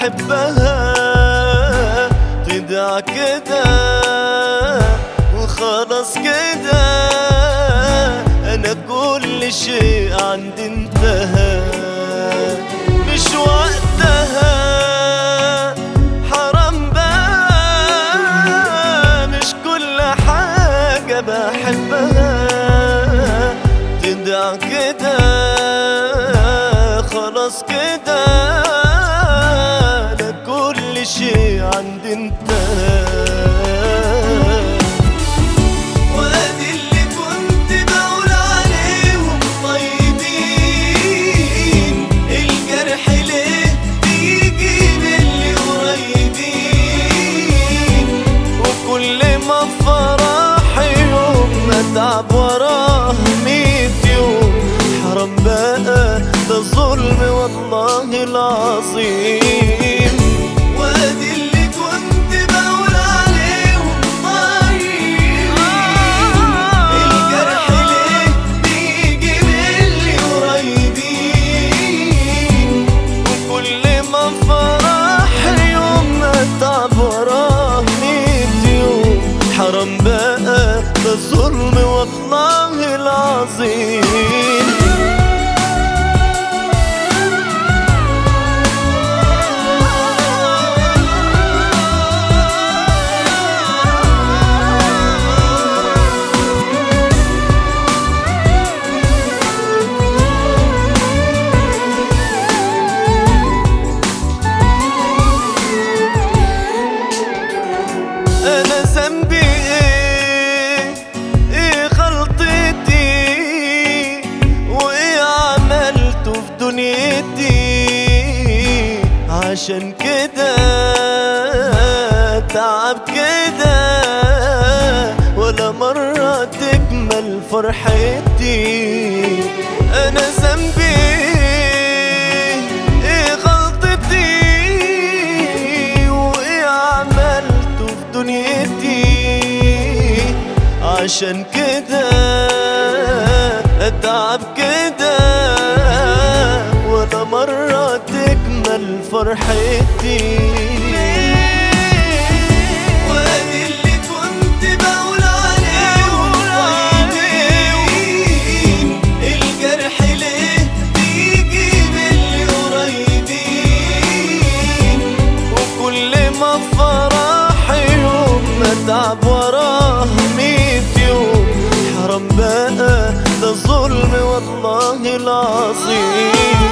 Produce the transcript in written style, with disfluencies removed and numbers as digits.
بحبها تدع كده وخلاص كده، انا كل شيء عندي انتهى. مش وقتها حرام بقى، مش كل حاجة بحبها تدع كده خلاص كده، انا كل شيء عندي انتهى. وادي اللي كنت بقول عليهم طيبين، الجرح ليه بيجي من اللي قريبين، وكل ما فرح يوم اتعب وراه 100 يوم. حرام بقى ده ظلم والله العظيم. وادي اللي كنت بقول عليهم طيبين، الجرح ليه بيجي من اللي قريبين، وكل ما فرح يوم اتعب وراه 100 يوم. حرام بقى ده ظلم والله العظيم. أنا ذنبي إيه؟ إيه غلطتي؟ وإيه عملته في دنيتي؟ عشان كده تعب كده ولا مرة تكمل فرحتي. أنا ذنبي إيه غلطتي؟ وإيه عملته في دنيتي؟ عشان كده اتعب كده ولا مرة تكمل فرحتي. وادي اللي كنت بقول عليهم طيبين، الجرح ليه بيجي من اللي قريبين، وكل ما فرح يوم اتعب وراه 100 يوم. حرام بقى ده ظلم والله العظيم.